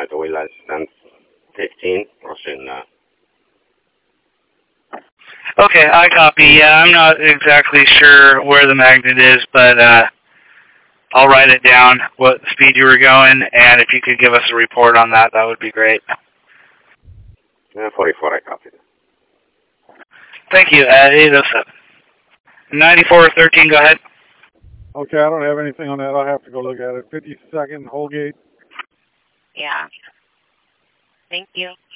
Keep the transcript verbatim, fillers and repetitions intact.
highway license fifteen, crossing. Uh... Okay, I copy. Yeah, I'm not exactly sure where the magnet is, but uh, I'll write it down, what speed you were going, and if you could give us a report on that, that would be great. Yeah, forty-four, I copied. Thank you. At eight oh seven. ninety-four thirteen, go ahead. Okay, I don't have anything on that. I'll have to go look at it. fifty-second, Holgate. Yeah. Thank you.